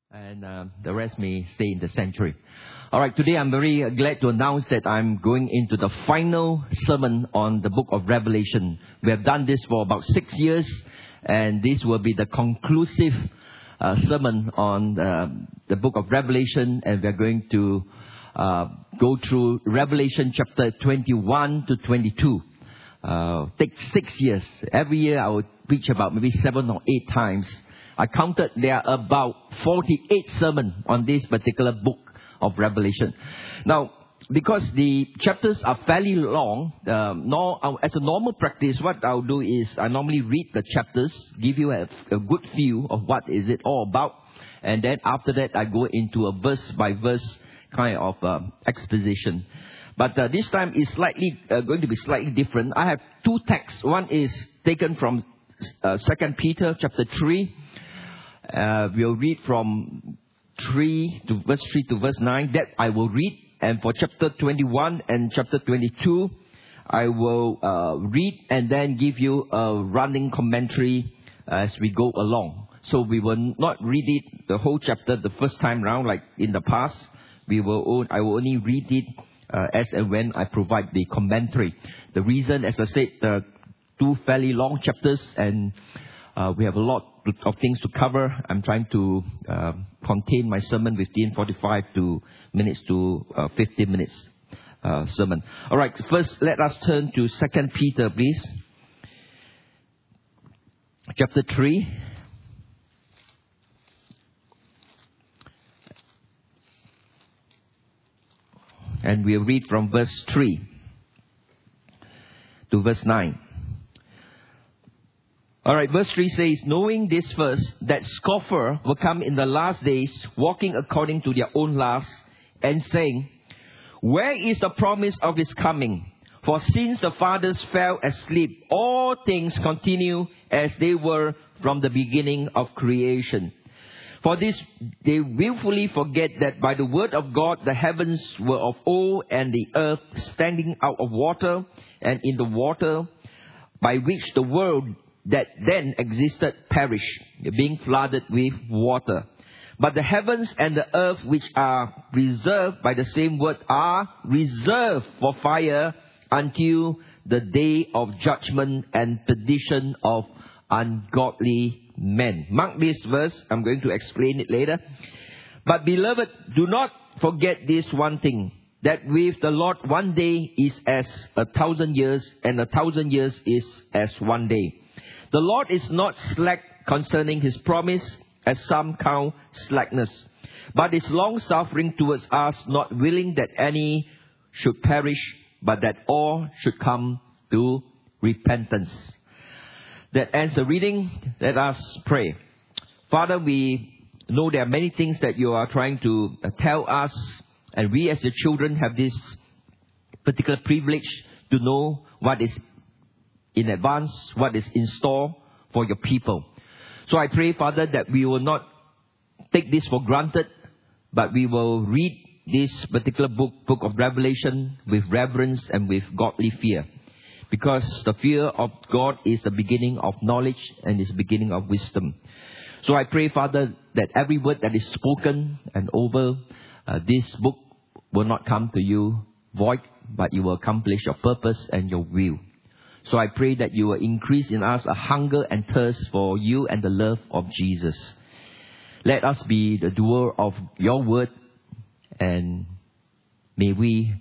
and the rest may stay in the sanctuary. All right, today I'm very glad to announce that I'm going into the final sermon on the book of Revelation. We have done this for about 6 years, and this will be the conclusive sermon on the book of Revelation, and we're going to go through Revelation chapter 21 to 22. Take 6 years. Every year I will preach about maybe 7 or 8 times. I counted there are about 48 sermons on this particular book of Revelation. Now, because the chapters are fairly long, as a normal practice, what I'll do is I normally read the chapters, give you a good view of what is it all about, and then after that I go into a verse by verse kind of exposition. But this time is going to be slightly different. I have 2 texts. One is taken from 2 Peter chapter 3. We'll read from verse 3 to verse 9. That I will read. And for chapter 21 and chapter 22, I will read and then give you a running commentary as we go along. So we will not read it the whole chapter the first time round like in the past. I will only read it as and when I provide the commentary. The reason, as I said, 2 fairly long chapters, and we have a lot of things to cover. I'm trying to contain my sermon within 45 minutes to 50 minutes sermon. All right, first let us turn to 2 Peter, please. Chapter 3. And we'll read from verse 3 to verse 9. Alright, verse 3 says, knowing this first, that scoffer will come in the last days, walking according to their own lusts, and saying, where is the promise of his coming? For since the fathers fell asleep, all things continue as they were from the beginning of creation. For this they willfully forget that by the word of God the heavens were of old, and the earth standing out of water, and in the water by which the world that then existed perished, being flooded with water. But the heavens and the earth, which are reserved by the same word, are reserved for fire until the day of judgment and perdition of ungodly men. Mark this verse. I'm going to explain it later. But beloved, do not forget this one thing, that with the Lord 1 day is as 1,000 years, and 1,000 years is as 1 day. The Lord is not slack concerning his promise, as some count slackness, but is long-suffering towards us, not willing that any should perish, but that all should come to repentance. That ends the reading. Let us pray. Father, we know there are many things that you are trying to tell us, and we as your children have this particular privilege to know what is in advance, what is in store for your people. So I pray, Father, that we will not take this for granted, but we will read this particular book of Revelation with reverence and with godly fear. Because the fear of God is the beginning of knowledge and is the beginning of wisdom. So I pray, Father, that every word that is spoken and over this book will not come to you void, but you will accomplish your purpose and your will. So I pray that you will increase in us a hunger and thirst for you and the love of Jesus. Let us be the doer of your word, and may we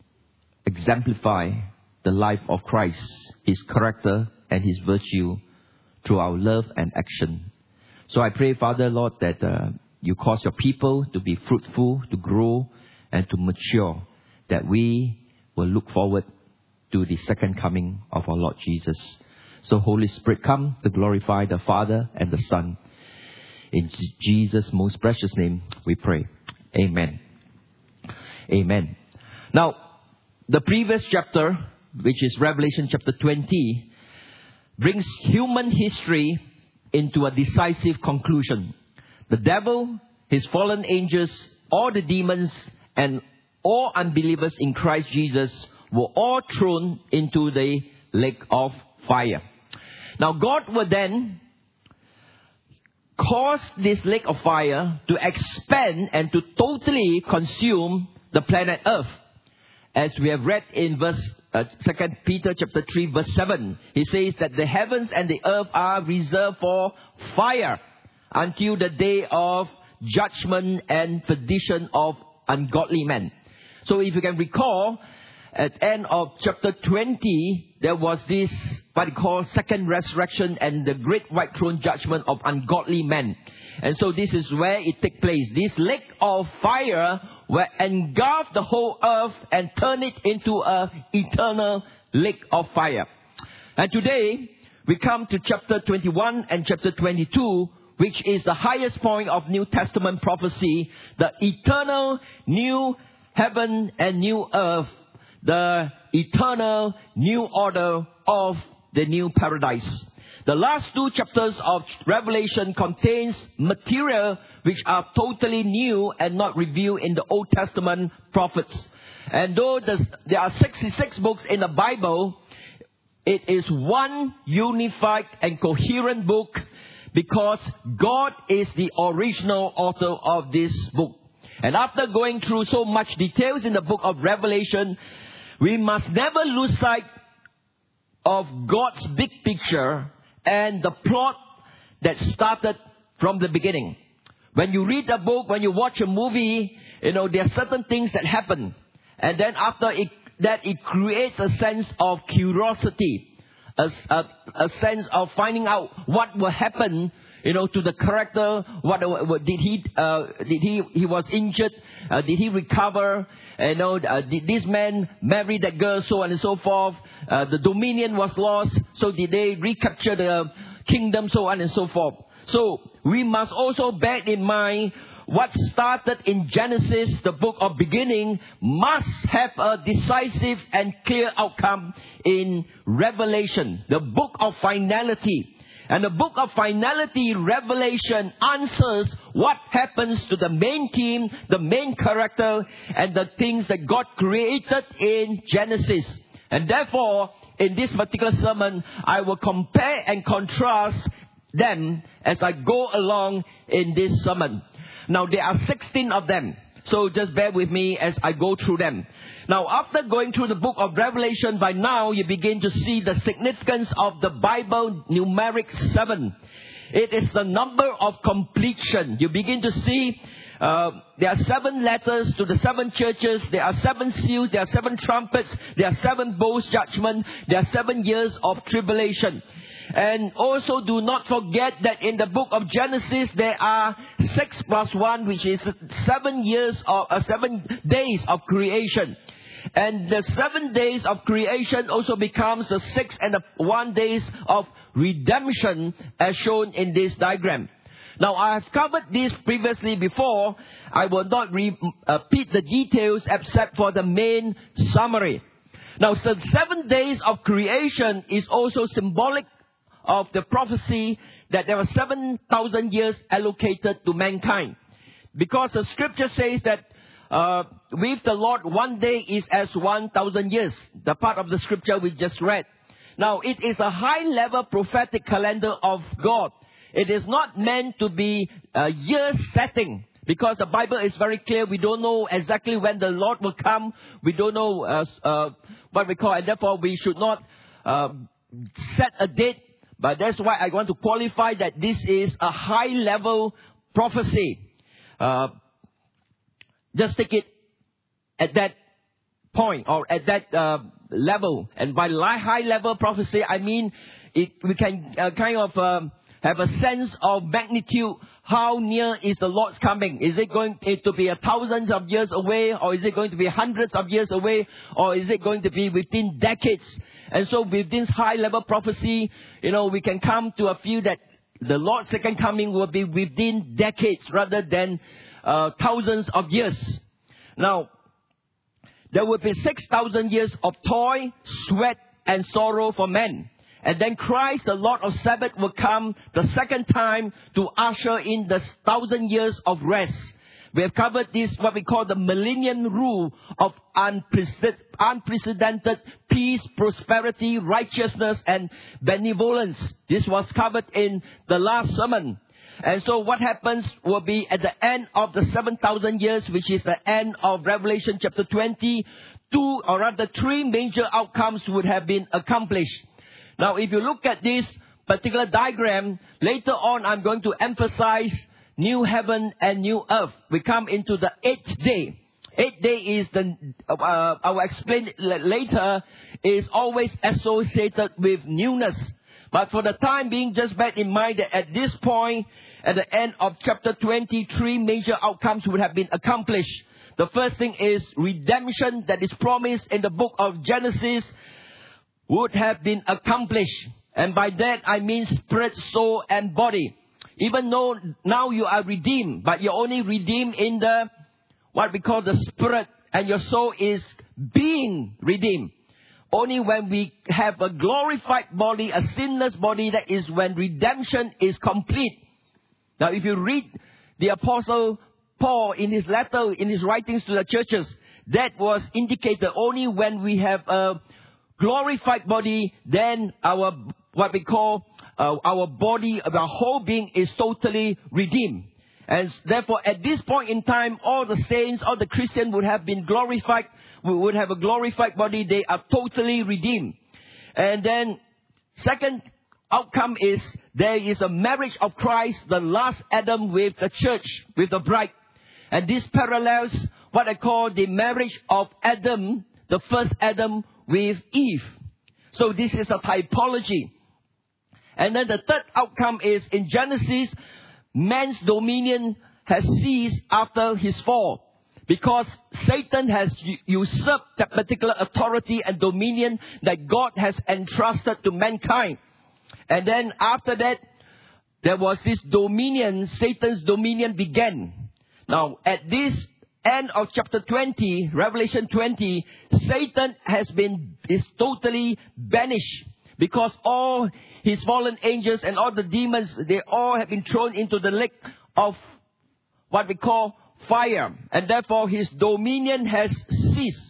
exemplify the life of Christ, his character and his virtue through our love and action. So I pray, Father, Lord, that you cause your people to be fruitful, to grow, and to mature, that we will look forward to the second coming of our Lord Jesus. So Holy Spirit, come to glorify the Father and the Son. In Jesus' most precious name we pray. Amen. Amen. Now, the previous chapter, which is Revelation chapter 20, brings human history into a decisive conclusion. The devil, his fallen angels, all the demons, and all unbelievers in Christ Jesus were all thrown into the lake of fire. Now God will then caused this lake of fire to expand and to totally consume the planet Earth. As we have read in 2 Peter chapter 3 verse 7, he says that the heavens and the earth are reserved for fire until the day of judgment and perdition of ungodly men. So if you can recall, at the end of chapter 20, there was this, what we call second resurrection and the great white throne judgment of ungodly men. And so this is where it takes place. This lake of fire will engulf the whole earth and turn it into an eternal lake of fire. And today, we come to chapter 21 and chapter 22, which is the highest point of New Testament prophecy, the eternal new heaven and new earth, the eternal new order of the new paradise. The last two chapters of Revelation contains material which are totally new and not revealed in the Old Testament prophets. And though there are 66 books in the Bible, it is one unified and coherent book because God is the original author of this book. And after going through so much details in the book of Revelation, we must never lose sight of God's big picture and the plot that started from the beginning. When you read a book, when you watch a movie, there are certain things that happen. And then after it creates a sense of curiosity, a sense of finding out what will happen, to the character. What did he was injured? Did he recover? Did this man marry that girl? So on and so forth. The dominion was lost. So did they recapture the kingdom? So on and so forth. So we must also bear in mind what started in Genesis, the book of beginning, must have a decisive and clear outcome in Revelation, the book of finality. And the book of finality, Revelation, answers what happens to the main theme, the main character, and the things that God created in Genesis. And therefore, in this particular sermon, I will compare and contrast them as I go along in this sermon. Now, there are 16 of them. So just bear with me as I go through them. Now, after going through the book of Revelation, by now you begin to see the significance of the Bible numeric 7. It is the number of completion. You begin to see there are 7 letters to the 7 churches. There are 7 seals. There are 7 trumpets. There are 7 bowls judgment. There are 7 years of tribulation. And also do not forget that in the book of Genesis, there are 6 plus 1, which is 7 years of 7 days of creation. And the 7 days of creation also becomes the 6 and the 1 days of redemption as shown in this diagram. Now, I have covered this previously before. I will not repeat the details except for the main summary. Now, the 7 days of creation is also symbolic of the prophecy that there were 7,000 years allocated to mankind. Because the scripture says that with the Lord, 1 day is as 1,000 years. The part of the scripture we just read. Now, it is a high-level prophetic calendar of God. It is not meant to be a year setting. Because the Bible is very clear. We don't know exactly when the Lord will come. We don't know what we call. And therefore, we should not set a date. But that's why I want to qualify that this is a high-level prophecy. Just take it at that point or at that level. And by high-level prophecy, I mean we can kind of have a sense of magnitude. How near is the Lord's coming? Is it going to be thousands of years away? Or is it going to be hundreds of years away? Or is it going to be within decades? And so with this high-level prophecy, we can come to a view that the Lord's second coming will be within decades rather than thousands of years. Now, there will be 6,000 years of toil, sweat, and sorrow for men. And then Christ, the Lord of Sabbath, will come the second time to usher in the 1,000 years of rest. We have covered this, what we call the millennium rule of unprecedented peace, prosperity, righteousness, and benevolence. This was covered in the last sermon. And so what happens will be at the end of the 7,000 years, which is the end of Revelation chapter 20, three major outcomes would have been accomplished. Now, if you look at this particular diagram, later on I'm going to emphasize new heaven and new earth. We come into the 8th day. 8th day is I will explain later, is always associated with newness. But for the time being, just bear in mind that at this point, at the end of chapter 23, major outcomes would have been accomplished. The first thing is redemption that is promised in the book of Genesis would have been accomplished. And by that I mean spirit, soul, and body. Even though now you are redeemed, but you're only redeemed in the, what we call the spirit, and your soul is being redeemed. Only when we have a glorified body, a sinless body, that is when redemption is complete. Now, if you read the Apostle Paul in his letter, in his writings to the churches, that was indicated only when we have a glorified body, then our, what we call our body, our whole being is totally redeemed. And therefore, at this point in time, all the saints, all the Christians would have been glorified. We would have a glorified body. They are totally redeemed. And then, second outcome is there is a marriage of Christ, the last Adam, with the church, with the bride. And this parallels what I call the marriage of Adam, the first Adam, with Eve. So this is a typology. And then the third outcome is in Genesis, man's dominion has ceased after his fall. Because Satan has usurped that particular authority and dominion that God has entrusted to mankind. And then after that, there was this dominion, Satan's dominion began. Now, at this end of chapter 20, Revelation 20, Satan is totally banished. Because all his fallen angels and all the demons, they all have been thrown into the lake of what we call fire. And therefore his dominion has ceased.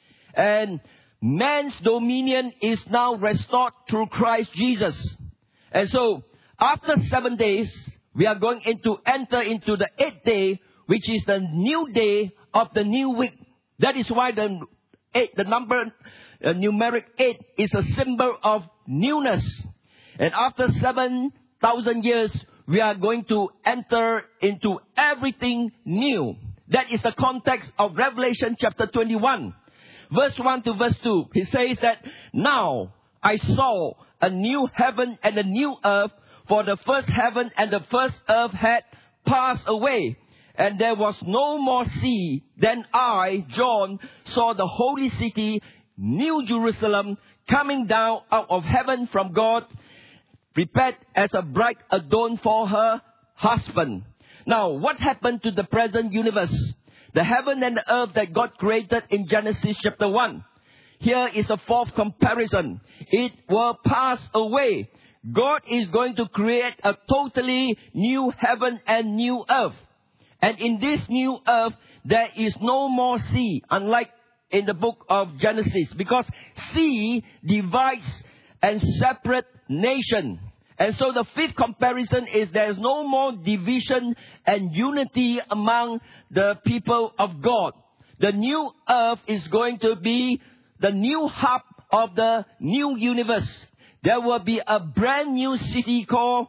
And man's dominion is now restored through Christ Jesus. And so, after 7 days, we are going to enter into the 8th day, which is the new day of the new week. That is why the number numeric 8 is a symbol of newness. And after 7,000 years, we are going to enter into everything new. That is the context of Revelation chapter 21. Verse 1 to verse 2. He says that, now I saw a new heaven and a new earth, for the first heaven and the first earth had passed away, and there was no more sea. Then I, John, saw the holy city, New Jerusalem, coming down out of heaven from God, prepared as a bride adorned for her husband. Now, what happened to the present universe? The heaven and the earth that God created in Genesis chapter 1. Here is a fourth comparison. It will pass away. God is going to create a totally new heaven and new earth. And in this new earth, there is no more sea, unlike in the book of Genesis. Because sea divides and separates nation. And so the fifth comparison is there is no more division and unity among the people of God. The new earth is going to be the new hub of the new universe. There will be a brand new city called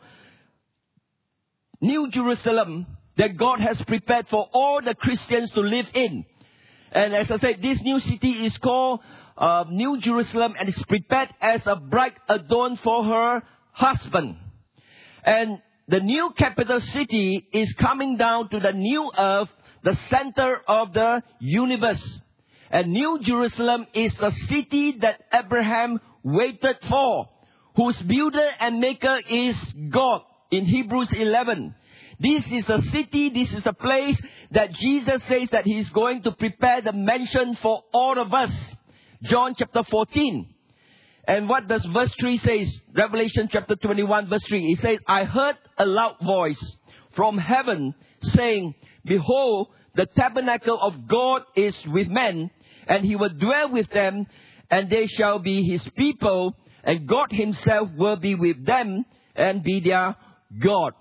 New Jerusalem that God has prepared for all the Christians to live in. And as I said, this new city is called New Jerusalem, and it's prepared as a bride adorned for her husband. And the new capital city is coming down to the new earth, the center of the universe. And New Jerusalem is the city that Abraham waited for, whose builder and maker is God in Hebrews 11. This is a city, this is a place that Jesus says that He's going to prepare the mansion for all of us. John chapter 14. And what does verse 3 say? Revelation chapter 21 verse 3. It says, I heard a loud voice from heaven saying, behold, the tabernacle of God is with men, and He will dwell with them, and they shall be His people, and God Himself will be with them and be their God.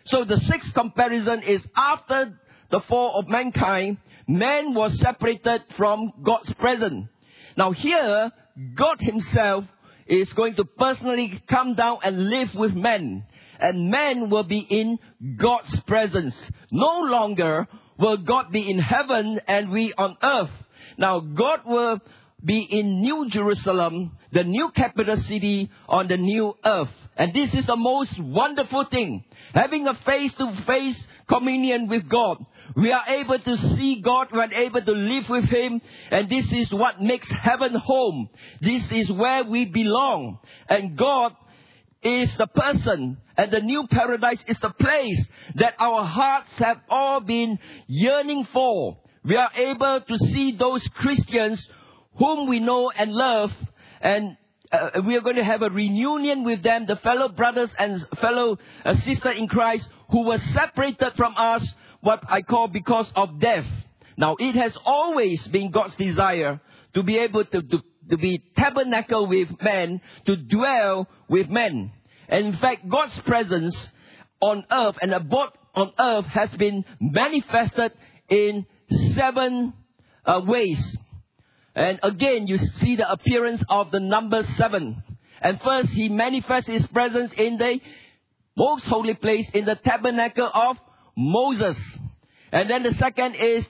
So the sixth comparison is after the fall of mankind, man was separated from God's presence. Now here, God himself is going to personally come down and live with men. And man will be in God's presence. No longer will God be in heaven and we on earth. Now God will be in New Jerusalem, the new capital city on the new earth. And this is the most wonderful thing. Having a face-to-face communion with God. We are able to see God, we are able to live with Him, and this is what makes heaven home. This is where we belong. And God is the person, and the new paradise is the place that our hearts have all been yearning for. We are able to see those Christians whom we know and love, and we are going to have a reunion with them, the fellow brothers and fellow sisters in Christ who were separated from us, what I call because of death. Now, it has always been God's desire to be able to be tabernacle with men, to dwell with men. And in fact, God's presence on earth and abode on earth has been manifested in 7 ways. And again, you see the appearance of the number 7. And first, He manifests His presence in the most holy place, in the tabernacle of Moses. And then the second is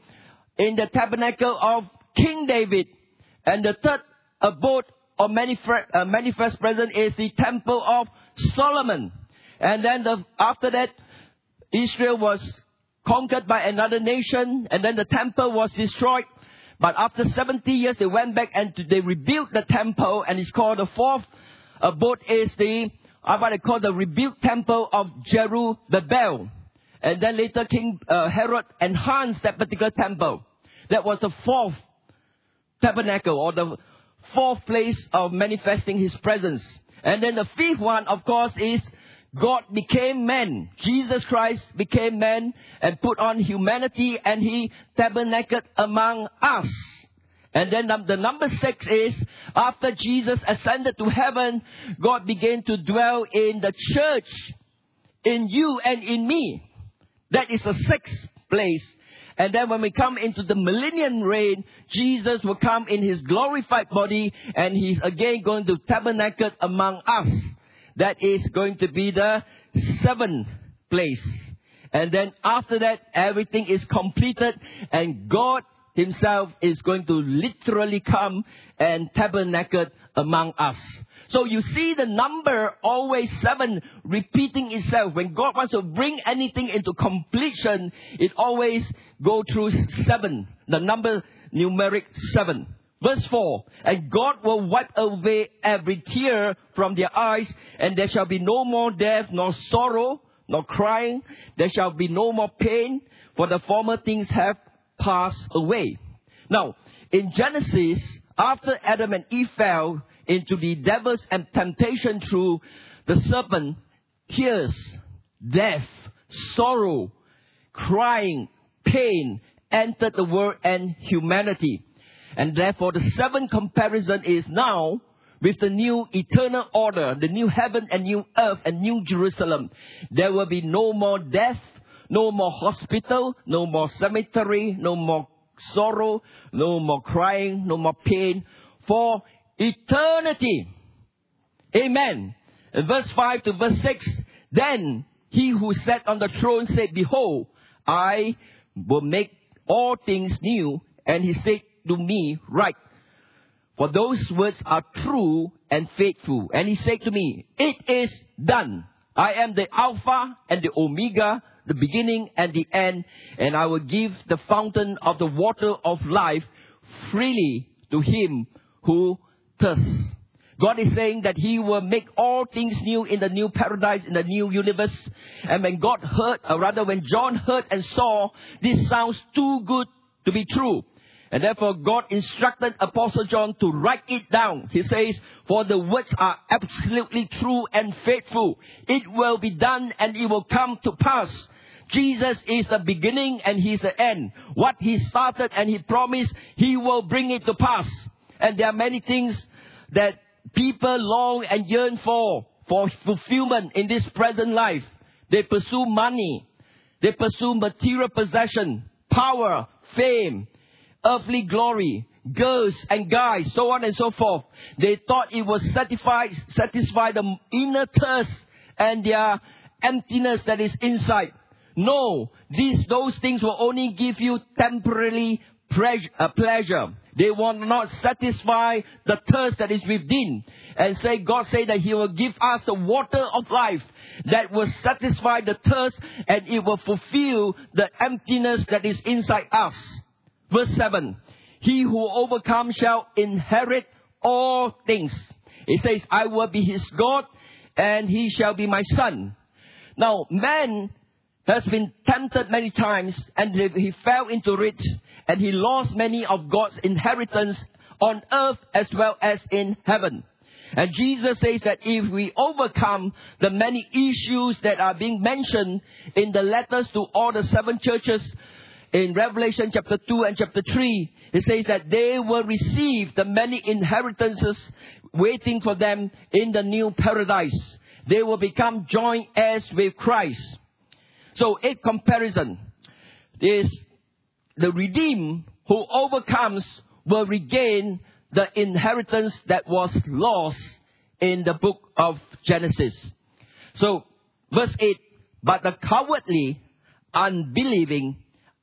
in the tabernacle of King David. And the third abode or manifest presence is the temple of Solomon. And then after that, Israel was conquered by another nation, and then the temple was destroyed. But after 70 years, they went back and they rebuilt the temple, and it's called the fourth abode is what I call the rebuilt temple of Zerubbabel. And then later King Herod enhanced that particular temple. That was the fourth tabernacle, or the fourth place of manifesting His presence. And then the fifth one, of course, is God became man. Jesus Christ became man and put on humanity, and He tabernacled among us. And then the number 6 is, after Jesus ascended to heaven, God began to dwell in the church, in you and in me. That is the 6th place. And then when we come into the millennium reign, Jesus will come in His glorified body, and He's again going to tabernacle among us. That is going to be the 7th place. And then after that, everything is completed, and God Himself is going to literally come and tabernacle among us. So you see the number always 7 repeating itself. When God wants to bring anything into completion, it always go through 7. The number numeric 7. Verse 4, and God will wipe away every tear from their eyes, and there shall be no more death, nor sorrow, nor crying. There shall be no more pain, for the former things have passed away. Now, in Genesis, after Adam and Eve fell into the devil's temptation through the serpent, tears, death, sorrow, crying, pain entered the world and humanity. And therefore, the 7th comparison is now with the new eternal order, the new heaven and new earth and new Jerusalem. There will be no more death, no more hospital, no more cemetery, no more sorrow, no more crying, no more pain for eternity. Amen. In verse 5 to verse 6, then He who sat on the throne said, behold, I will make all things new. And He said to me, write, for those words are true and faithful. And He said to me, it is done. I am the Alpha and the Omega, the beginning and the end, and I will give the fountain of the water of life freely to him who thirsts. God is saying that He will make all things new in the new paradise, in the new universe. And when God heard, or rather when John heard and saw, this sounds too good to be true. And therefore God instructed Apostle John to write it down. He says, for the words are absolutely true and faithful. It will be done and it will come to pass. Jesus is the beginning and He's the end. What He started and He promised, He will bring it to pass. And there are many things that people long and yearn for fulfillment in this present life. They pursue money. They pursue material possession, power, fame, earthly glory, girls and guys, so on and so forth. They thought it would satisfy the inner thirst and their emptiness that is inside. No, those things will only give you temporary pleasure. They will not satisfy the thirst that is within. And God said that He will give us the water of life that will satisfy the thirst, and it will fulfill the emptiness that is inside us. Verse 7. He who overcomes shall inherit all things. It says, I will be his God, and he shall be my son. Now, man has been tempted many times, and he fell into it, and he lost many of God's inheritance on earth as well as in heaven. And Jesus says that if we overcome the many issues that are being mentioned in the letters to all the 7 churches in Revelation chapter 2 and chapter 3, it says that they will receive the many inheritances waiting for them in the new paradise. They will become joint heirs with Christ. So, in comparison, is the redeemed who overcomes will regain the inheritance that was lost in the book of Genesis. So, verse 8, but the cowardly, unbelieving,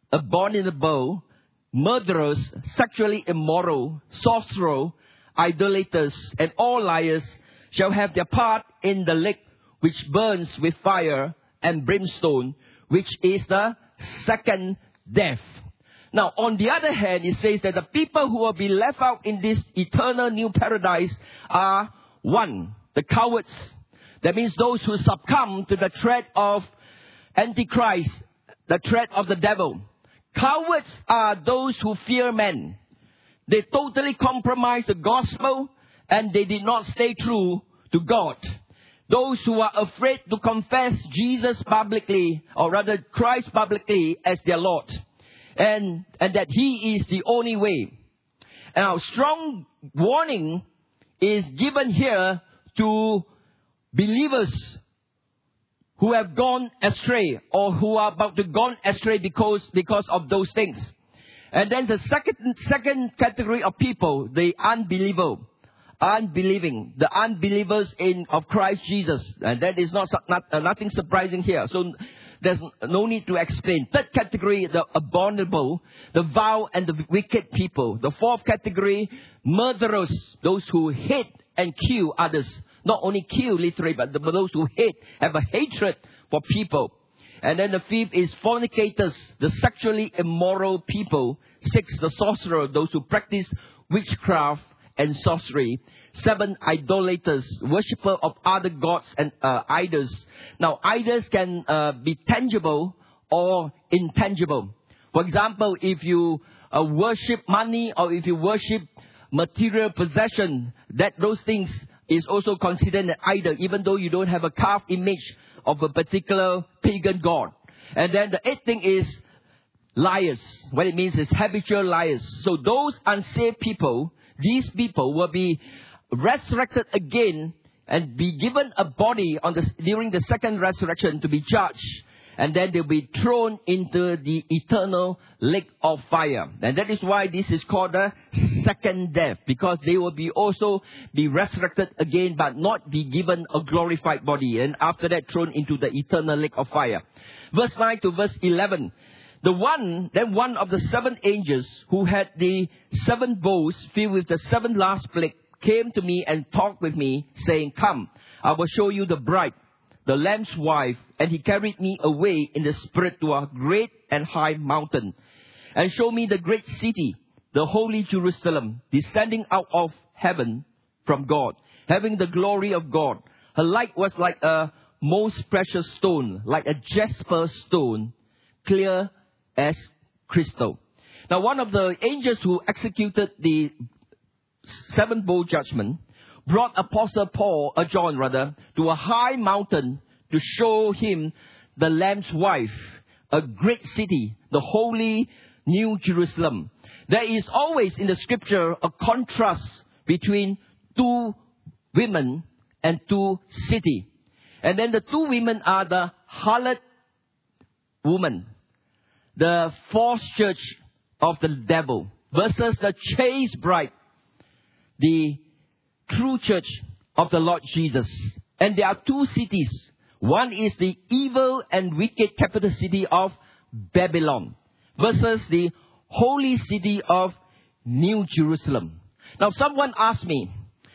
abominable, murderers, sexually immoral, sorcerers, idolaters, and all liars shall have their part in the lake which burns with fire and brimstone, which is the second death. Now, on the other hand, it says that the people who will be left out in this eternal new paradise are, 1, the cowards. That means those who succumb to the threat of Antichrist, the threat of the devil. Cowards are those who fear men. They totally compromise the gospel, and they did not stay true to God. Those who are afraid to confess Jesus publicly, or rather Christ publicly as their Lord. And that He is the only way. Now, strong warning is given here to believers who have gone astray, or who are about to go astray because of those things. And then the second category of people, the unbelieving, the unbelievers of Christ Jesus. And that is nothing surprising here. So there's no need to explain. Third category, the abominable, the vile and the wicked people. The fourth category, murderers, those who hate and kill others. Not only kill literally, but those who hate, have a hatred for people. And then the fifth is fornicators, the sexually immoral people. 6, the sorcerer, those who practice witchcraft and sorcery. 7, idolaters, worshipper of other gods and idols. Now, idols can be tangible or intangible. For example, if you worship money, or if you worship material possession, those things is also considered an idol, even though you don't have a carved image of a particular pagan god. And then the 8th thing is liars. What it means is habitual liars. So those unsaved people, these people will be resurrected again and be given a body during the second resurrection to be judged. And then they'll be thrown into the eternal lake of fire. And that is why this is called the second death. Because they will also be resurrected again, but not be given a glorified body. And after that, thrown into the eternal lake of fire. Verse 9 to verse 11. One of the 7 angels who had the 7 bowls filled with the 7 last plagues came to me and talked with me, saying, come, I will show you the bride, the Lamb's wife. And he carried me away in the spirit to a great and high mountain, and showed me the great city, the holy Jerusalem, descending out of heaven from God, having the glory of God. Her light was like a most precious stone, like a jasper stone, clear as crystal. Now, one of the angels who executed the 7 bowl judgment brought Apostle John to a high mountain to show him the Lamb's wife, a great city, the holy New Jerusalem. There is always in the scripture a contrast between 2 women and 2 cities. And then the 2 women are the harlot woman, the false church of the devil, versus the chaste bride, the true church of the Lord Jesus. And there are two cities. One is the evil and wicked capital city of Babylon versus the holy city of New Jerusalem. Now, someone asked me,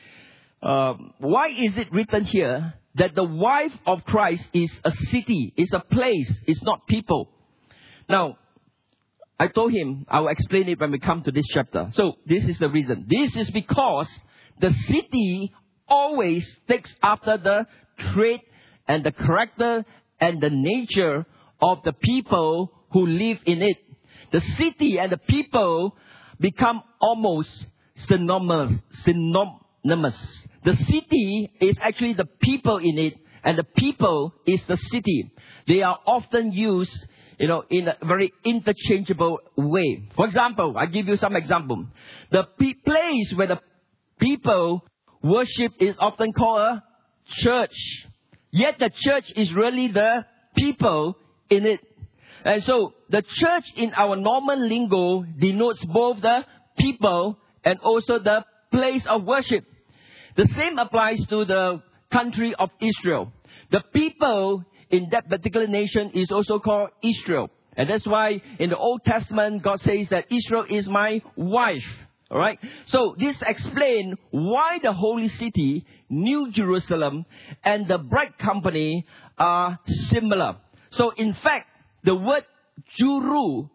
why is it written here that the wife of Christ is a city, is a place, is not people? Now, I told him I will explain it when we come to this chapter. So, this is the reason. This is because the city always takes after the trait and the character and the nature of the people who live in it. The city and the people become almost synonymous. The city is actually the people in it, and the people is the city. They are often used, in a very interchangeable way. For example, I give you some example. The place where the people worship is often called a church. Yet the church is really the people in it. And so the church in our normal lingo denotes both the people and also the place of worship. The same applies to the country of Israel. The people in that particular nation is also called Israel. And that's why in the Old Testament, God says that Israel is my wife. All right. So this explains why the holy city, New Jerusalem, and the bride company are similar. So in fact, the word Juru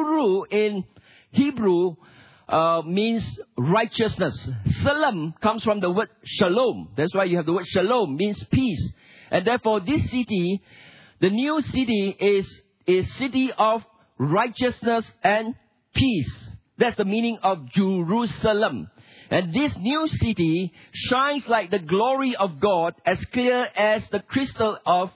in Hebrew means righteousness. Salam comes from the word shalom. That's why you have the word shalom, means peace. And therefore this city, the new city, is a city of righteousness and peace. That's the meaning of Jerusalem. And this new city shines like the glory of God, as clear as the crystal of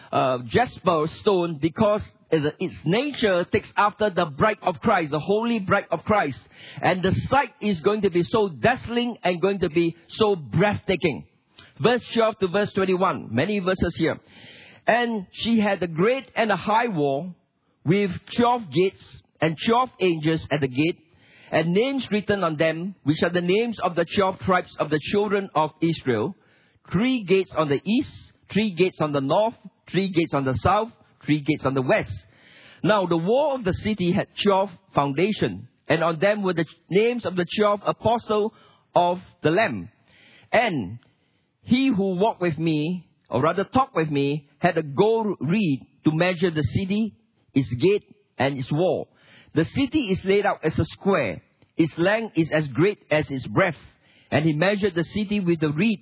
jasper stone, because its nature takes after the bride of Christ, the holy bride of Christ. And the sight is going to be so dazzling and going to be so breathtaking. Verse 12 to verse 21, many verses here. And she had a great and a high wall with 12 gates and 12 angels at the gate, and names written on them, which are the names of the 12 tribes of the children of Israel. 3 gates on the east, 3 gates on the north, 3 gates on the south, 3 gates on the west. Now the wall of the city had 12 foundations, and on them were the names of the 12 apostles of the Lamb. And he who walked with me, or rather talked with me, had a gold reed to measure the city, its gate, and its wall. The city is laid out as a square. Its length is as great as its breadth. And he measured the city with the reed,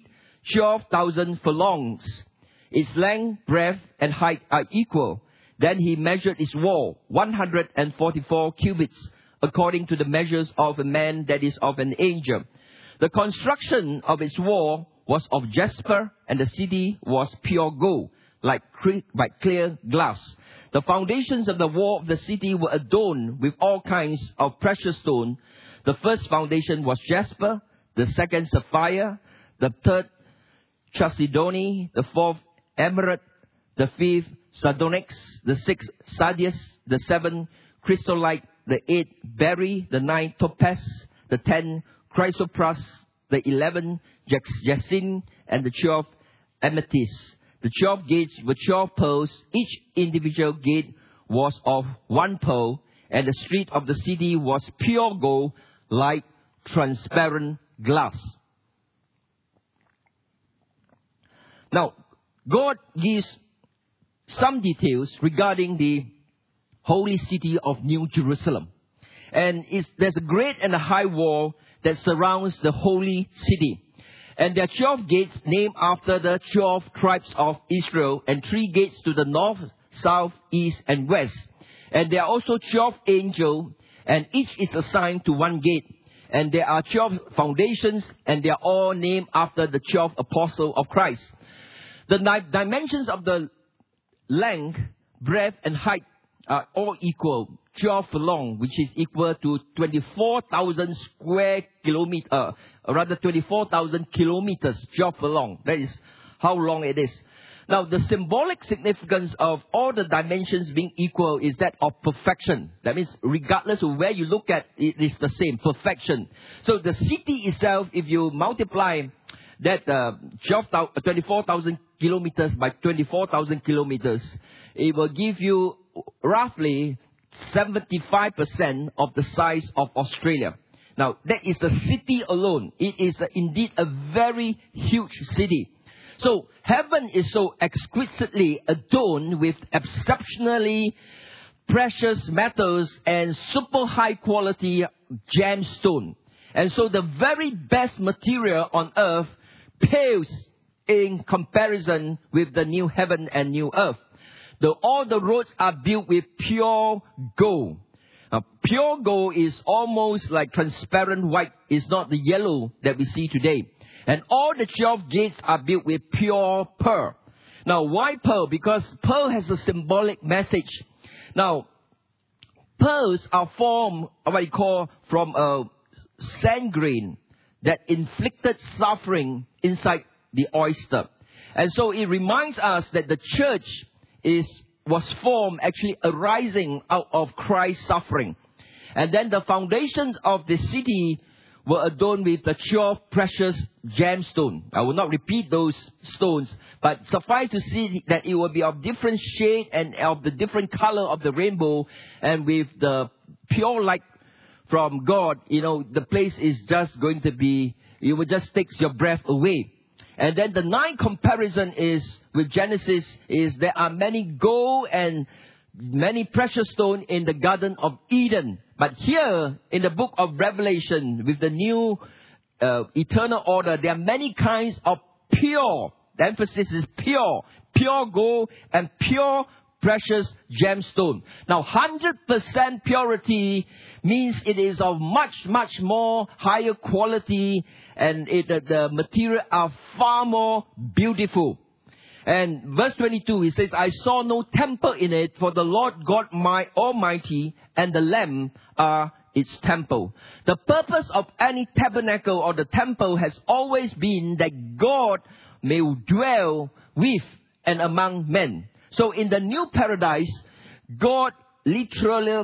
12,000 furlongs. Its length, breadth, and height are equal. Then he measured its wall, 144 cubits, according to the measures of a man, that is, of an angel. The construction of its wall was of jasper, and the city was pure gold, like clear glass. The foundations of the wall of the city were adorned with all kinds of precious stone. The first foundation was jasper, the second sapphire, the third chalcedony, the fourth emerald, the fifth sardonyx, the sixth sardius, the seventh chrysolite, the eighth berry, the ninth topaz, the 10th chrysoprase, the 11th jacinth, and the 12th amethyst. The 12 gates were 12 pearls. Each individual gate was of 1 pearl, and the street of the city was pure gold, like transparent glass. Now, God gives some details regarding the holy city of New Jerusalem. And there's a great and a high wall that surrounds the holy city. And there are 12 gates named after the 12 tribes of Israel, and 3 gates to the north, south, east, and west. And there are also 12 angels, and each is assigned to 1 gate. And there are 12 foundations, and they are all named after the 12 apostles of Christ. The dimensions of the length, breadth, and height are all equal. 12 long, which is equal to 24,000 square kilometers, rather 24,000 kilometers, 12 long. That is how long it is. Now, the symbolic significance of all the dimensions being equal is that of perfection. That means regardless of where you look at, it is the same, perfection. So the city itself, if you multiply that 24,000 kilometers by 24,000 kilometers, it will give you roughly 75% of the size of Australia. Now, that is the city alone. It is indeed a very huge city. So, heaven is so exquisitely adorned with exceptionally precious metals and super high quality gemstone. And so, the very best material on earth pales in comparison with the new heaven and new earth. All the roads are built with pure gold. Now, pure gold is almost like transparent white. It's not the yellow that we see today. And all the 12 gates are built with pure pearl. Now, why pearl? Because pearl has a symbolic message. Now, pearls are formed, what you call, from a sand grain that inflicted suffering inside the oyster. And so it reminds us that the church was formed actually arising out of Christ's suffering. And then the foundations of the city were adorned with the 12 precious gemstones. I will not repeat those stones, but suffice to see that it will be of different shade and of the different color of the rainbow, and with the pure light from God, the place is just going to be, it will just take your breath away. And then the ninth comparison is with Genesis is there are many gold and many precious stones in the Garden of Eden. But here in the book of Revelation with the new eternal order, there are many kinds of pure, the emphasis is pure gold and pure precious gemstone. Now 100% purity means it is of much, much more higher quality, and the material are far more beautiful. And verse 22, he says, I saw no temple in it, for the Lord God my Almighty and the Lamb are its temple. The purpose of any tabernacle or the temple has always been that God may dwell with and among men. So in the new paradise, God literally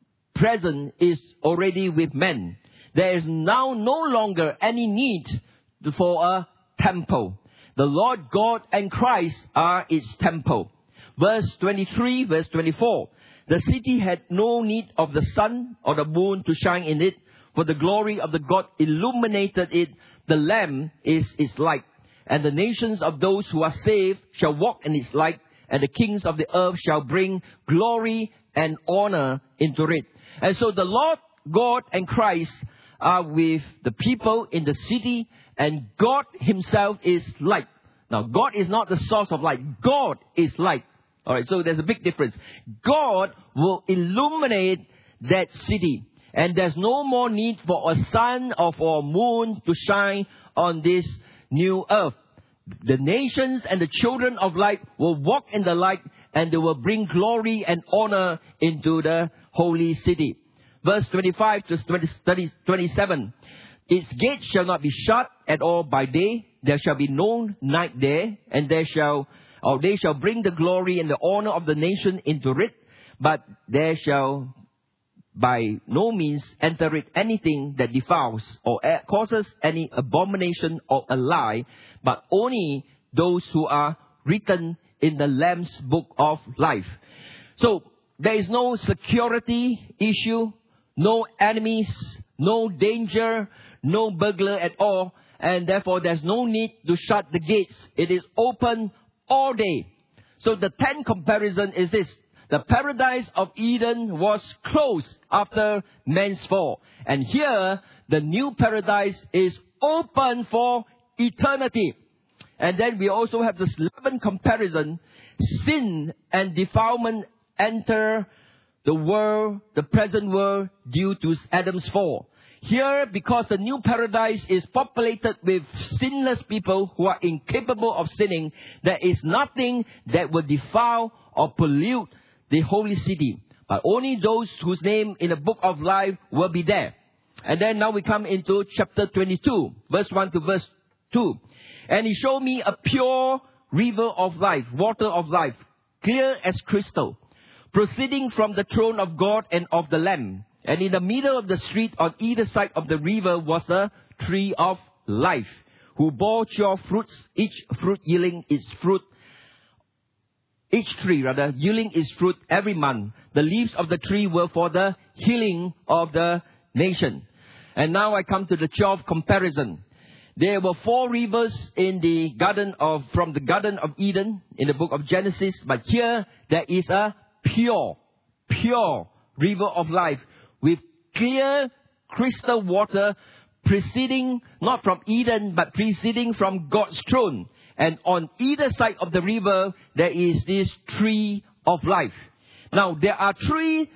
present is already with men. There is now no longer any need for a temple. The Lord God and Christ are its temple. Verse 23, verse 24. The city had no need of the sun or the moon to shine in it, for the glory of the God illuminated it. The Lamb is its light. And the nations of those who are saved shall walk in its light, and the kings of the earth shall bring glory and honor into it. And so the Lord God and Christ are with the people in the city, and God himself is light. Now, God is not the source of light. God is light. Alright, so there's a big difference. God will illuminate that city. And there's no more need for a sun or for a moon to shine on this new earth. The nations and the children of light will walk in the light, and they will bring glory and honor into the holy city. Verse 25 to 27. Its gates shall not be shut at all by day. There shall be no night there, and they shall bring the glory and the honor of the nation into it. But there shall by no means enter it anything that defiles or causes any abomination or a lie, but only those who are written in the Lamb's book of life. So there is no security issue, no enemies, no danger, no burglar at all, and therefore there's no need to shut the gates. It is open all day. So the 10th comparison is this. The paradise of Eden was closed after man's fall. And here, the new paradise is open for eternity. And then we also have this 11th comparison. Sin and defilement enter the world, the present world, due to Adam's fall. Here, because the new paradise is populated with sinless people who are incapable of sinning, there is nothing that will defile or pollute the holy city. But only those whose name in the book of life will be there. And then now we come into chapter 22, verse 1 to verse 2. And he showed me a pure river of life, water of life, clear as crystal, proceeding from the throne of God and of the Lamb. And in the middle of the street on either side of the river was a tree of life, who bore 12 fruits, each tree yielding its fruit every month. The leaves of the tree were for the healing of the nation. And now I come to the 12th comparison. There were 4 rivers in from the Garden of Eden in the book of Genesis, but here there is a pure river of life with clear crystal water proceeding not from Eden but proceeding from God's throne. And on either side of the river there is this tree of life. Now there are 3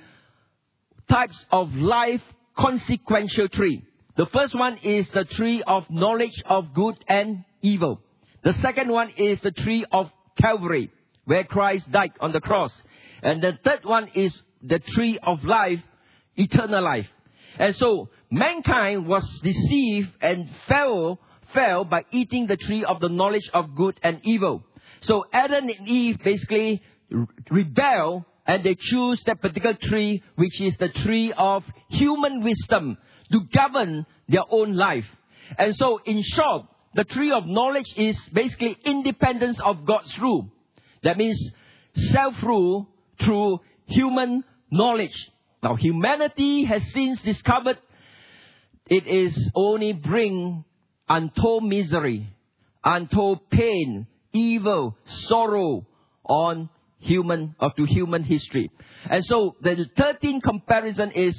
types of life consequential tree. The first one is the tree of knowledge of good and evil. The second one is the tree of Calvary, where Christ died on the cross. And the third one is the tree of life, eternal life. And so mankind was deceived and fell by eating the tree of the knowledge of good and evil. So Adam and Eve basically rebel, and they choose that particular tree, which is the tree of human wisdom, to govern their own life. And so in short, the tree of knowledge is basically independence of God's rule. That means self-rule through human knowledge. Now humanity has since discovered it is only bring untold misery, untold pain, evil, sorrow to human history. And so the 13th comparison is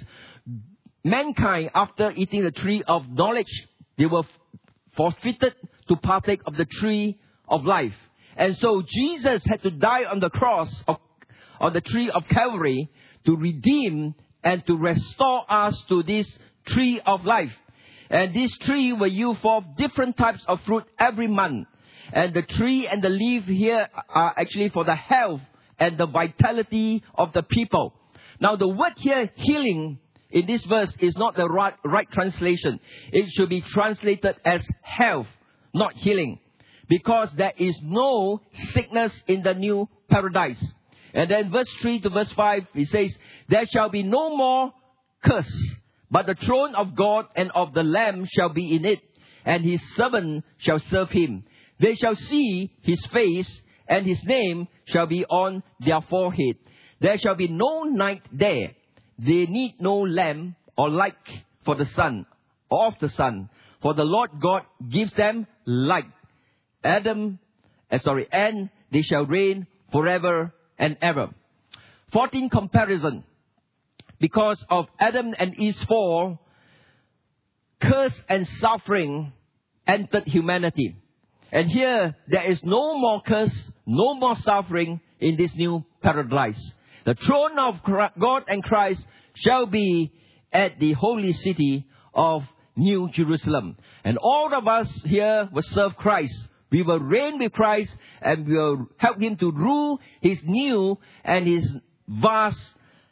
mankind, after eating the tree of knowledge, they were forfeited to partake of the tree of life. And so Jesus had to die on the cross on the tree of Calvary to redeem and to restore us to this tree of life. And this tree will yield forth different types of fruit every month. And the tree and the leaf here are actually for the health and the vitality of the people. Now the word here, healing, in this verse is not the right translation. It should be translated as health, not healing. Because there is no sickness in the new paradise. And then verse 3 to verse 5, it says, there shall be no more curse, but the throne of God and of the Lamb shall be in it, and his servant shall serve him. They shall see his face, and his name shall be on their forehead. There shall be no night there. They need no lamp or light for the sun, or of the sun, for the Lord God gives them light. And they shall reign forever and ever. 14 comparison. Because of Adam and Eve's fall, curse and suffering entered humanity. And here, there is no more curse, no more suffering in this new paradise. The throne of God and Christ shall be at the holy city of New Jerusalem. And all of us here will serve Christ. We will reign with Christ, and we will help him to rule his new and his vast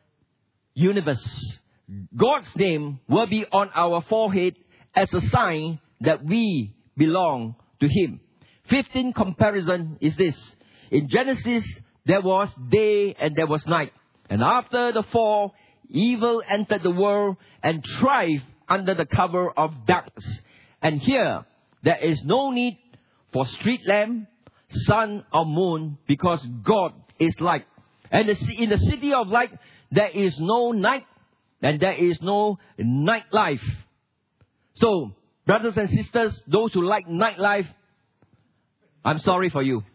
universe. God's name will be on our forehead as a sign that we belong to him. 15th comparison is this. In Genesis, there was day and there was night. And after the fall, evil entered the world and thrived under the cover of darkness. And here, there is no need for street lamp, sun or moon, because God is light. And in the city of light, there is no night and there is no nightlife. So, brothers and sisters, those who like nightlife, I'm sorry for you.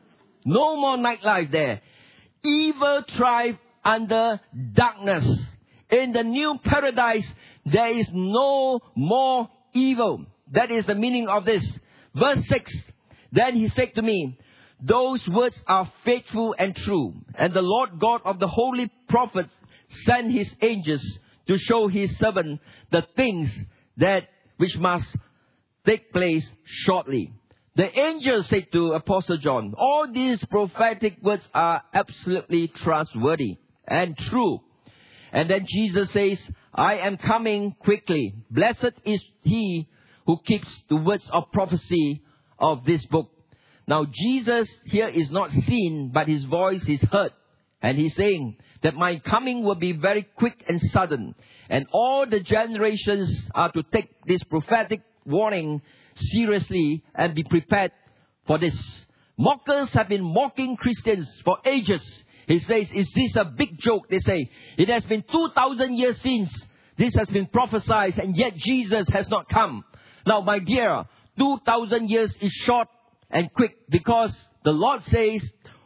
No more nightlife there. Evil thrive under darkness. In the new paradise, there is no more evil. That is the meaning of this. Verse 6, then he said to me, those words are faithful and true. And the Lord God of the holy prophets sent his angels to show his servant the things which must take place shortly. The angel said to Apostle John, all these prophetic words are absolutely trustworthy and true. And then Jesus says, I am coming quickly. Blessed is he who keeps the words of prophecy of this book. Now Jesus here is not seen, but his voice is heard. And he's saying that my coming will be very quick and sudden. And all the generations are to take this prophetic warning seriously and be prepared for this. Mockers have been mocking Christians for ages. He says, is this a big joke? They say, it has been 2,000 years since this has been prophesied, and yet Jesus has not come. Now, my dear, 2,000 years is short and quick, because the Lord says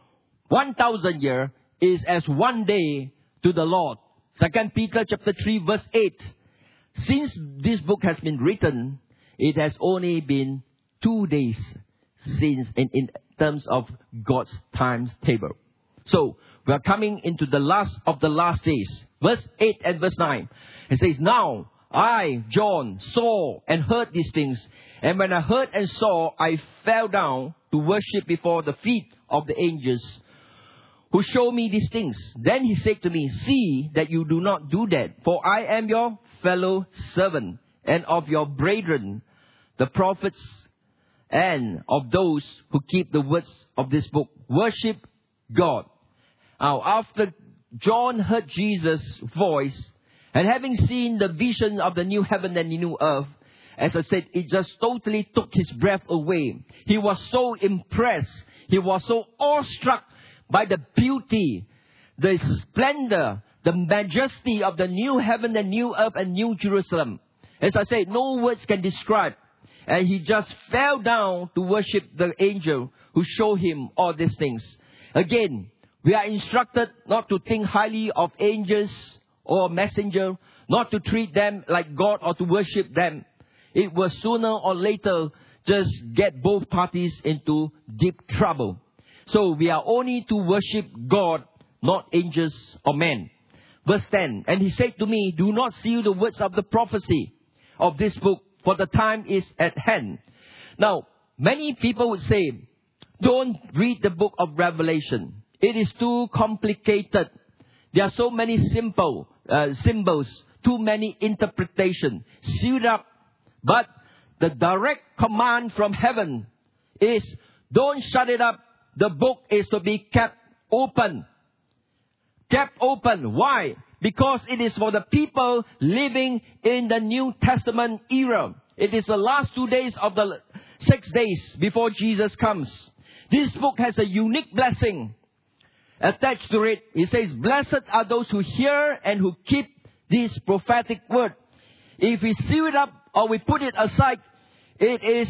1,000 years is as one day to the Lord. 2 Peter chapter 3 verse 8. Since this book has been written, it has only been 2 days since in terms of God's timetable. So, we are coming into the last of the last days. Verse 8 and verse 9. It says, now I, John, saw and heard these things. And when I heard and saw, I fell down to worship before the feet of the angels who showed me these things. Then he said to me, see that you do not do that, for I am your fellow servant and of your brethren, the prophets, and of those who keep the words of this book. Worship God. Now, after John heard Jesus' voice, and having seen the vision of the new heaven and the new earth, as I said, it just totally took his breath away. He was so impressed. He was so awestruck by the beauty, the splendor, the majesty of the new heaven and new earth and new Jerusalem. As I said, no words can describe. And he just fell down to worship the angel who showed him all these things. Again, we are instructed not to think highly of angels or messenger, not to treat them like God or to worship them. It will sooner or later just get both parties into deep trouble. So we are only to worship God, not angels or men. Verse 10, and he said to me, do not seal the words of the prophecy of this book, for the time is at hand. Now, many people would say, don't read the book of Revelation. It is too complicated. There are so many symbols, too many interpretations, sealed up. But the direct command from heaven is, don't shut it up. The book is to be kept open. Kept open. Why? Because it is for the people living in the New Testament era. It is the last 2 days of the 6 days before Jesus comes. This book has a unique blessing attached to it. It says, blessed are those who hear and who keep this prophetic word. If we seal it up or we put it aside, it is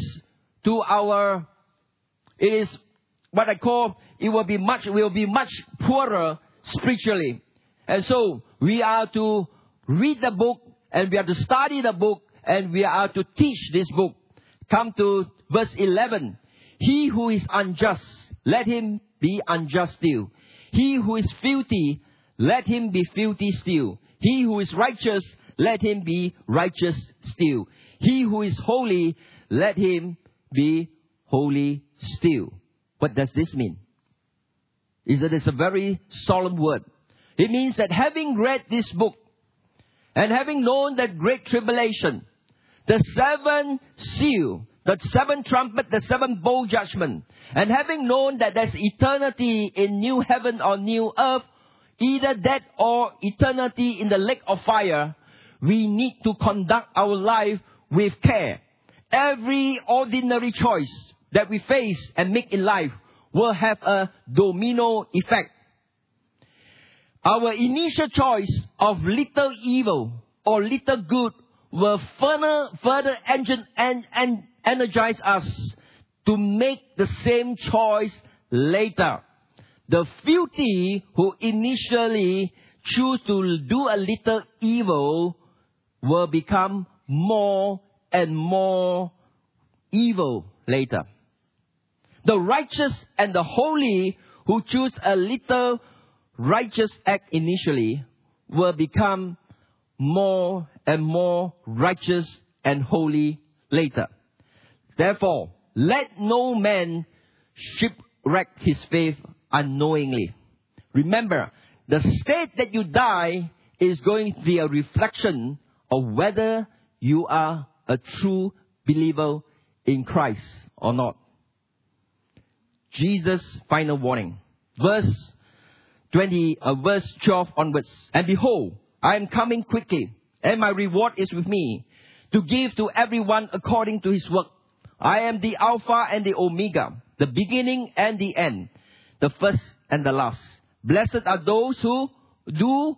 what I call, it will be much poorer spiritually. And so we are to read the book, and we are to study the book, and we are to teach this book. Come to verse 11. He who is unjust, let him be unjust still. He who is filthy, let him be filthy still. He who is righteous, let him be righteous still. He who is holy, let him be holy still. What does this mean? It's a very solemn word. It means that having read this book, and having known that great tribulation, the 7 seal, the 7 trumpet, the 7 bowl judgment, and having known that there's eternity in new heaven or new earth, either that or eternity in the lake of fire, we need to conduct our life with care. Every ordinary choice that we face and make in life will have a domino effect. Our initial choice of little evil or little good will further energize us to make the same choice later. The filthy who initially choose to do a little evil will become more and more evil later. The righteous and the holy who choose a little righteous act initially will become more and more righteous and holy later. Therefore, let no man shipwreck his faith unknowingly. Remember, the state that you die is going to be a reflection of whether you are a true believer in Christ or not. Jesus' final warning. Verse 12 onwards. And behold, I am coming quickly, and my reward is with me, to give to everyone according to his work. I am the Alpha and the Omega, the beginning and the end, the first and the last. Blessed are those who do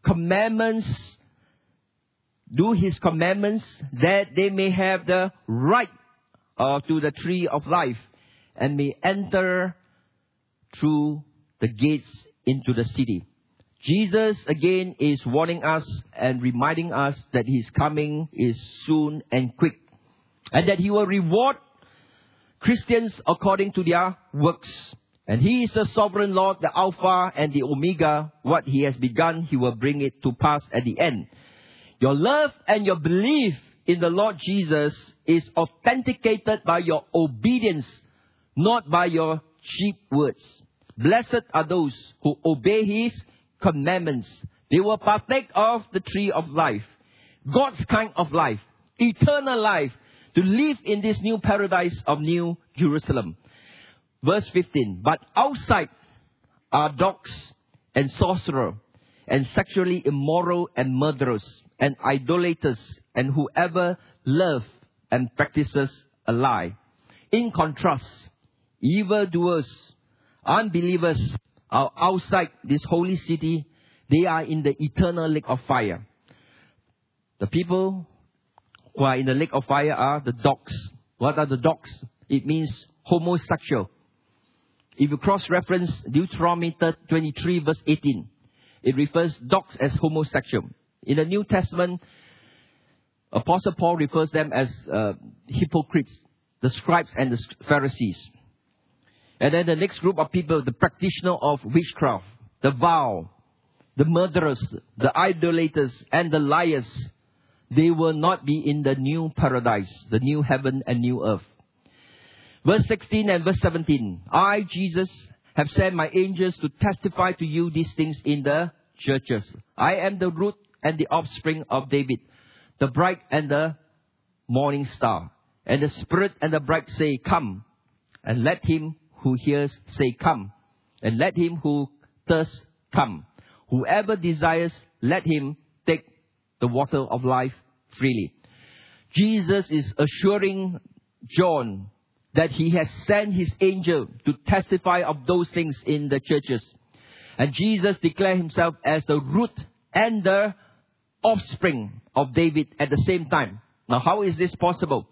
his commandments, that they may have the right to the tree of life, and may enter through the gates into the city. Jesus again is warning us and reminding us that his coming is soon and quick, and that he will reward Christians according to their works. And he is the sovereign Lord, the Alpha and the Omega. What he has begun, he will bring it to pass at the end. Your love and your belief in the Lord Jesus is authenticated by your obedience, not by your cheap words. Blessed are those who obey his commandments. They will partake of the tree of life, God's kind of life, eternal life, to live in this new paradise of New Jerusalem. Verse 15, but outside are dogs and sorcerers and sexually immoral and murderers and idolaters and whoever loves and practices a lie. In contrast, evildoers, unbelievers are outside this holy city. They are in the eternal lake of fire. The people who are in the lake of fire are the dogs. What are the dogs? It means homosexual. If you cross-reference Deuteronomy 23 verse 18, it refers dogs as homosexual. In the New Testament, Apostle Paul refers them as hypocrites, the scribes and the Pharisees. And then the next group of people, the practitioner of witchcraft, the vow, the murderers, the idolaters, and the liars, they will not be in the new paradise, the new heaven and new earth. Verse 16 and verse 17. I, Jesus, have sent my angels to testify to you these things in the churches. I am the root and the offspring of David, the bright and the morning star. And the Spirit and the bride say, come. And let him who hears say, come. And let him who thirsts come. Whoever desires, let him take the water of life freely. Jesus is assuring John that he has sent his angel to testify of those things in the churches. And Jesus declared himself as the root and the offspring of David at the same time. Now, how is this possible?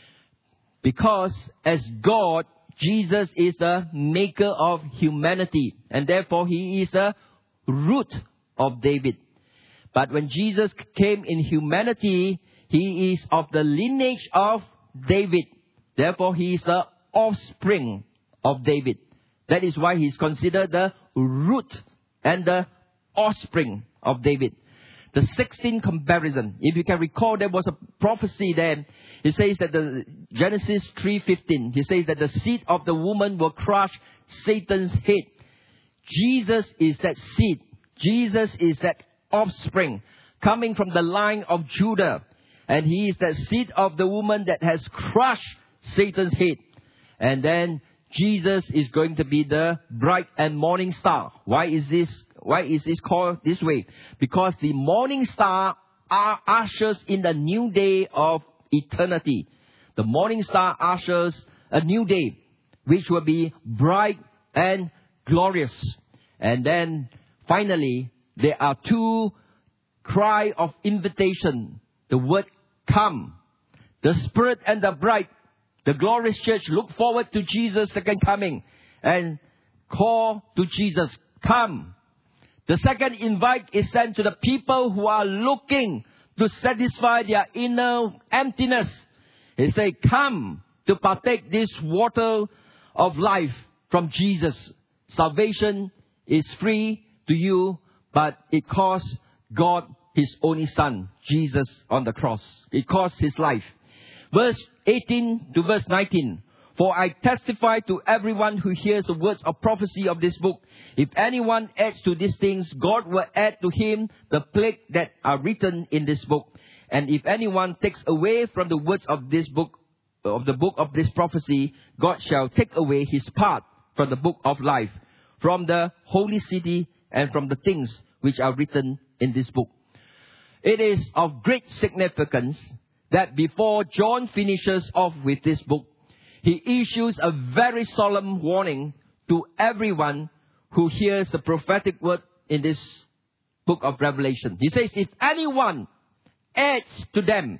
Because as God, Jesus is the maker of humanity, and therefore he is the root of David. But when Jesus came in humanity, he is of the lineage of David. Therefore, he is the offspring of David. That is why he is considered the root and the offspring of David. The 16 comparison. If you can recall, there was a prophecy then. It says that the Genesis 3:15. He says that the seed of the woman will crush Satan's head. Jesus is that seed. Jesus is that offspring coming from the line of Judah. And he is that seed of the woman that has crushed Satan's head. And then Jesus is going to be the bright and morning star. Why is this called this way? Because the morning star ushers in the new day of eternity. The morning star ushers a new day, which will be bright and glorious. And then finally, there are two cry of invitation. The word come. The Spirit and the bride, the glorious church, look forward to Jesus' second coming and call to Jesus, come. The second invite is sent to the people who are looking to satisfy their inner emptiness. He say, come to partake this water of life from Jesus. Salvation is free to you, but it costs God His only Son, Jesus, on the cross. It costs His life. Verse 18 to verse 19. For I testify to everyone who hears the words of prophecy of this book. If anyone adds to these things, God will add to him the plague that are written in this book. And if anyone takes away from the words of this book, of the book of this prophecy, God shall take away his part from the book of life, from the holy city, and from the things which are written in this book. It is of great significance that before John finishes off with this book, he issues a very solemn warning to everyone who hears the prophetic word in this book of Revelation. He says, if anyone adds to them,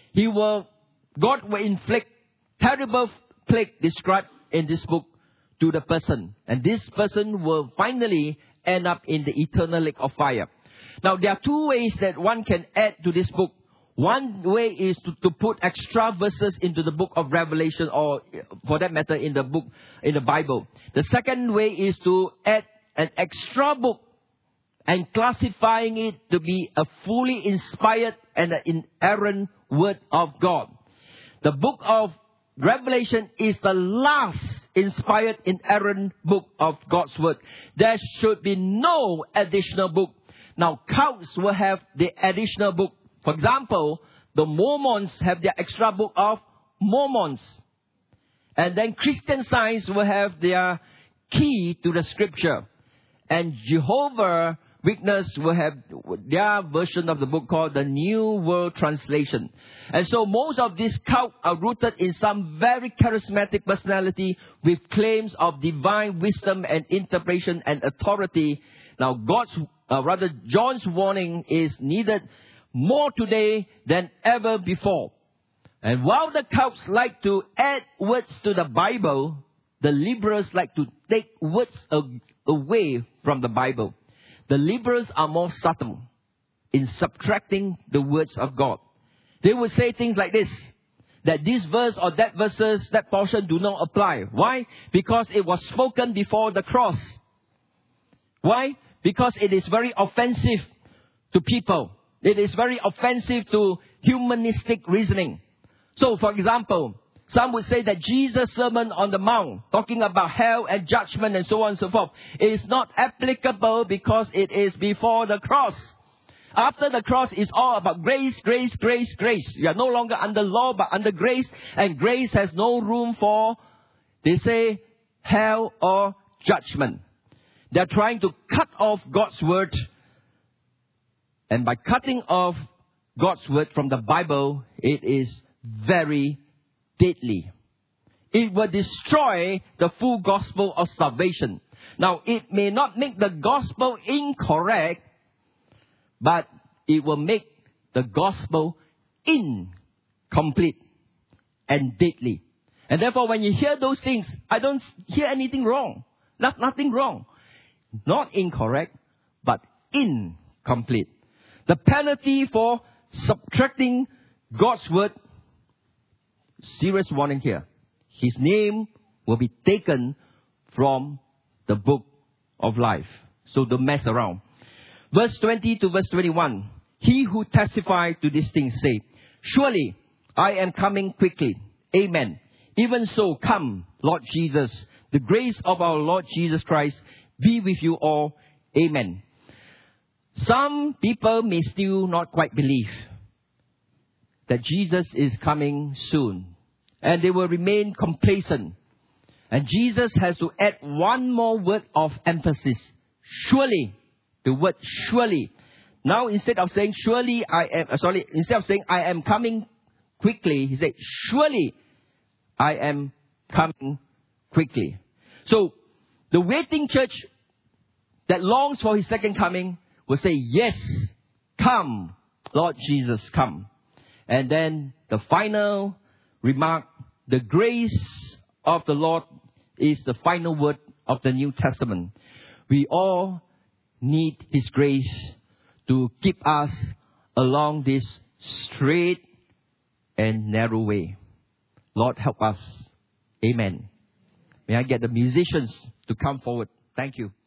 God will inflict terrible plague described in this book to the person. And this person will finally end up in the eternal lake of fire. Now, there are two ways that one can add to this book. One way is to put extra verses into the book of Revelation, or for that matter, in the Bible. The second way is to add an extra book and classifying it to be a fully inspired and an inerrant word of God. The book of Revelation is the last inspired, inerrant book of God's word. There should be no additional book. Now, cults will have the additional book. For example, the Mormons have their extra book of Mormons. And then Christian Science will have their key to the scripture. And Jehovah's Witness will have their version of the book called the New World Translation. And so most of these cults are rooted in some very charismatic personality with claims of divine wisdom and interpretation and authority. Now, John's warning is needed more today than ever before. And while the cults like to add words to the Bible, the liberals like to take words away from the Bible. The liberals are more subtle in subtracting the words of God. They would say things like this, that this verse or that verses, that portion do not apply. Why? Because it was spoken before the cross. Why? Because it is very offensive to people. It is very offensive to humanistic reasoning. So, for example, some would say that Jesus' Sermon on the Mount, talking about hell and judgment and so on and so forth, is not applicable because it is before the cross. After the cross, it's all about grace, grace, grace, grace. You are no longer under law, but under grace. And grace has no room for, they say, hell or judgment. They're trying to cut off God's word. And by cutting off God's word from the Bible, it is very deadly. It will destroy the full gospel of salvation. Now, it may not make the gospel incorrect, but it will make the gospel incomplete and deadly. And therefore, when you hear those things, I don't hear anything wrong. Nothing wrong. Not incorrect, but incomplete. The penalty for subtracting God's word, serious warning here. His name will be taken from the book of life. So don't mess around. Verse 20 to verse 21. He who testified to these things say, surely I am coming quickly. Amen. Even so, come, Lord Jesus. The grace of our Lord Jesus Christ be with you all. Amen. Some people may still not quite believe that Jesus is coming soon. And they will remain complacent. And Jesus has to add one more word of emphasis. Surely. The word surely. Now instead of saying instead of saying I am coming quickly, he said, surely I am coming quickly. So the waiting church that longs for his second coming will say, yes, come, Lord Jesus, come. And then the final remark, the grace of the Lord is the final word of the New Testament. We all need his grace to keep us along this straight and narrow way. Lord, help us. Amen. May I get the musicians to come forward. Thank you.